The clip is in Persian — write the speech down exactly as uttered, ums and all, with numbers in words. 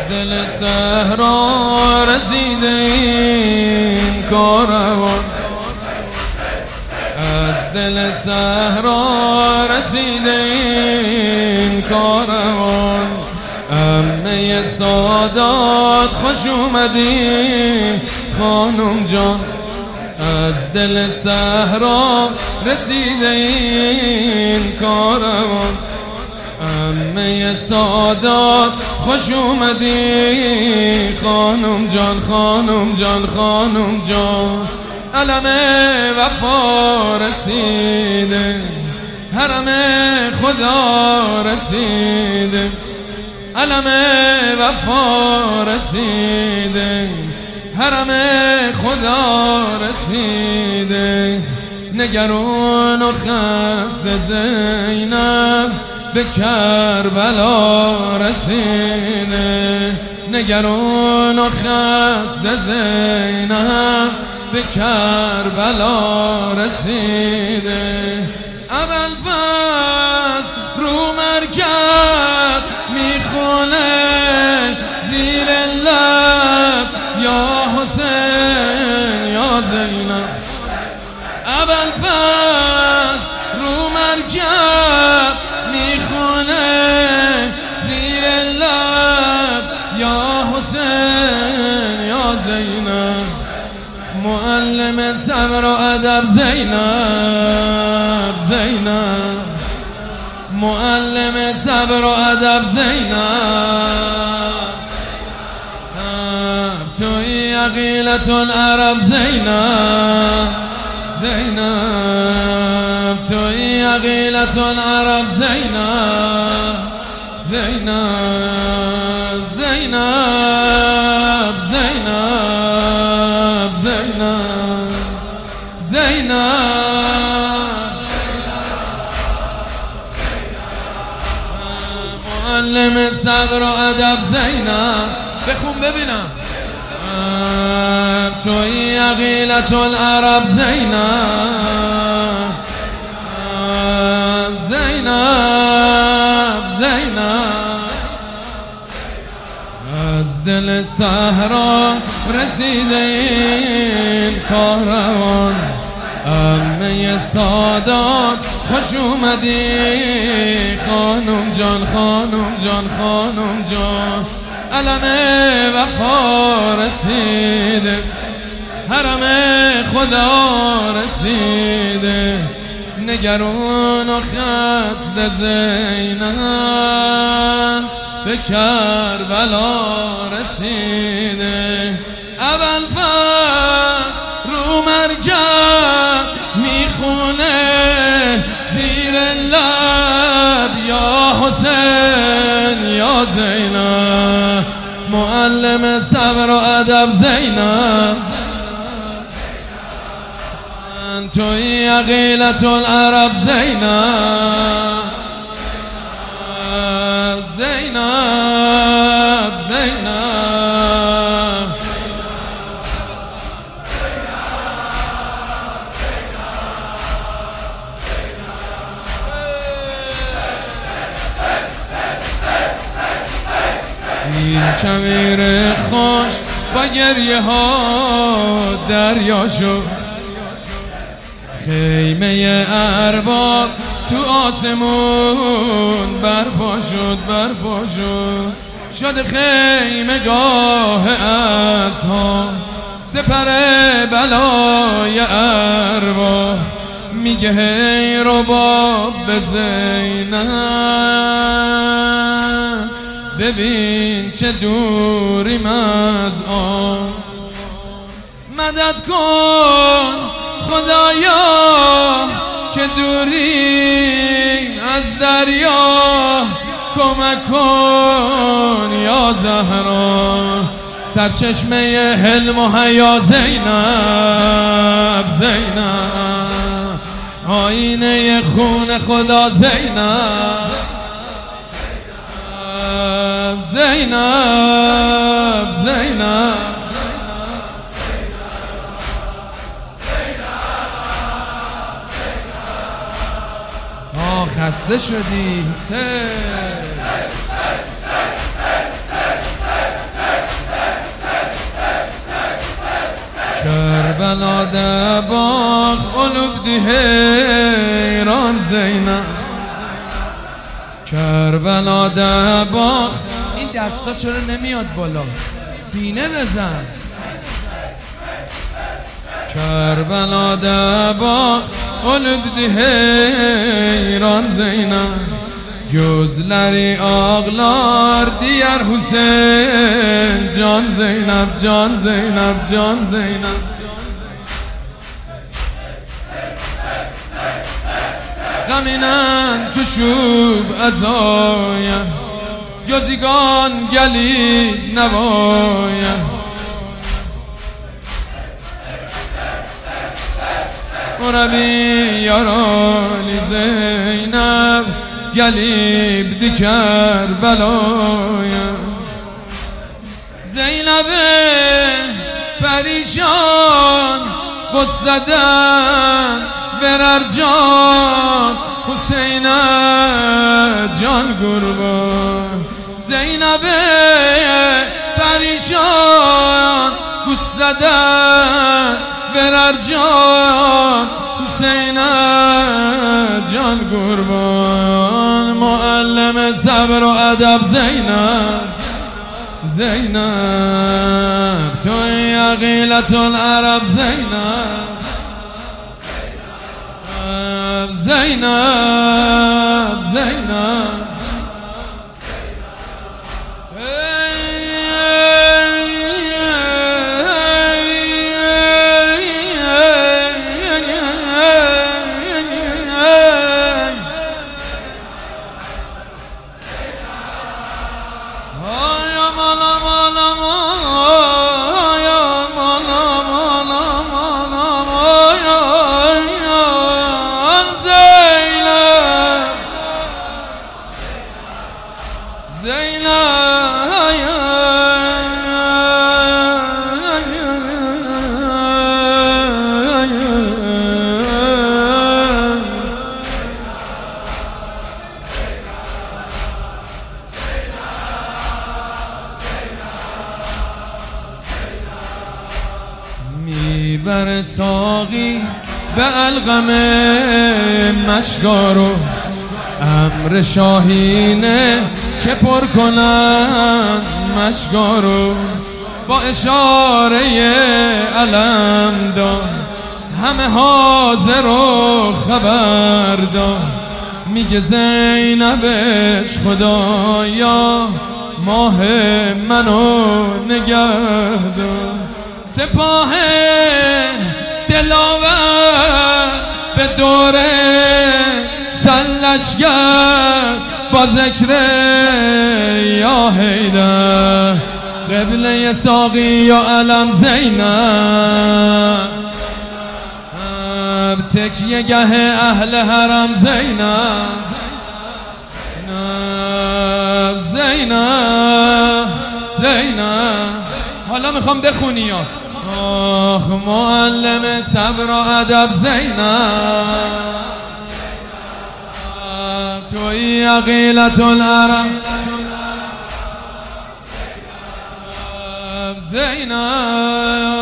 دل صحرا رسیده این کاروان، از دل صحرا رسیده این کاروان. عمه سادات خوش اومدی خانم جان، از دل صحرا رسیده این کاروان. عمه سادات خوش اومدی خانم جان، خانم جان، خانم جان. علم وفا رسیده، حرم خدا رسیده، علم وفا رسیده، حرم خدا رسیده. نگران و خسته زینب به کربلا رسیده، نگران و خسته زینب به کربلا رسیده. ابوالفضل رو مرکز میخونه زیر لب یا حسین یا زینب. ابوالفضل رو مرکز میخونه زیر لب یا حسین یا زینب. معلم صبر و ادب زینب، زینب معلم صبر و ادب زینب. توی عقیلة العرب زینب، زینب توی عقیلة العرب زینب، زینب زینب زینب زینب زینب. معلم صبر و ادب زینب. بخون ببینم. توی عقیلة العرب زینب، زینب زینب. از دل صحرا رسیده این کاروان. عمه سادات خوش اومدی خانم جان، خانم جان، خانم جان. علم وفا رسیده، حرم خدا رسیده. نگران و خسته زینب به کربلا رسیده. ابوالفضل رو مرکز میخونه زیر لب یا حسین یا زینب. معلم صبر و ادب زینب. توی عقیلة العرب زینب، زینب زینب. این کویر خوش با گریه ها دریا شد. خیمه ارباب تو آسمون برپا شد، برپا شد. شد خیمه گاه اصحاب، سپر بلای ارباب. میگه هی رباب به زینب، ببین چه دوریم از آن. مدد کن خدایا که دوری از دریا، کمک کن یا زهرا. سرچشمه حلم و حیا زینب، زینب آینه خون خدا زینب، زینب زینب. خسته شدی سه کربلا ده باغ قلوب دی حیران زینب کربلا ده باغ. این دستا چرا نمیاد بالا؟ سینه بزن. کربلا ده باغ قلوب دی حیران زینب gözleri ağlar diğer Hüseyin Can Zeynep, Can Zeynep, Can Zeynep. Gaminen tuşub azaya Gözügan gelip nevaya Orabi yarali Zeynep gelip diker belaya. Zeynep'e perişan gusseden verer can Hüseyin'e can kurban. Zeynep'e perişan gusseden verer can Hüseyin'e can kurban. Muallime sabr و ادب زینب زینب توی عقیلة العرب زینب زینب زینب میبر ساقی به القم مشگارو امر شاهینه که پر کنن مشگارو با اشاره علم دار همه حاضر و خبر دار میگه زینبش خدایا ماه منو نگه دار. سپاه دلاور به دوره سلش کرد با ذکر یا حیدر قبله ساقی یا علم زینب تکیه گه اهل حرم زینب زینب زینب. حالا میخوام بخونی یا آخ معلم صبر و ادب زینب توی عقیلة العرب زینب